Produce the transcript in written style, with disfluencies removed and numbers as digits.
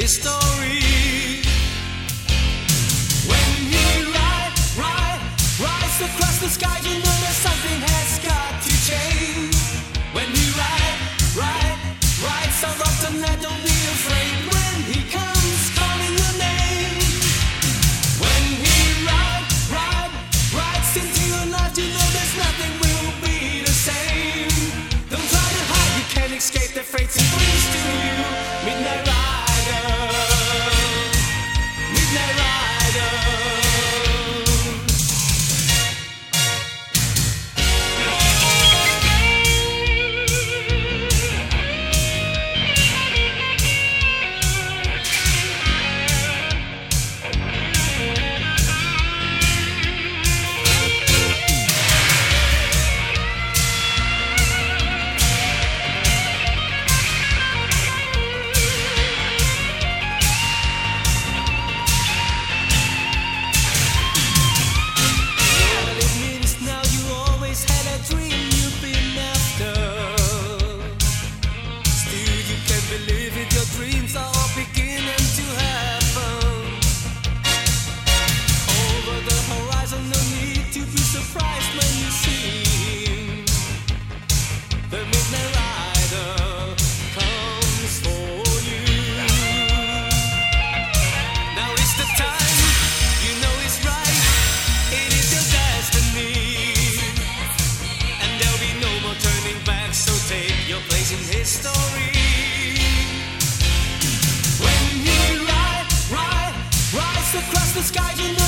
his story. When he rides across the sky, you know that something has got to change. When he rides so often, don't be afraid when he comes calling your name. When he rides into your life, you know there's nothing will be the same. Don't try to hide, you can't escape the fate he brings to you. Midnight Rider, Midnight Rider. In his story. When he rides across the sky, you know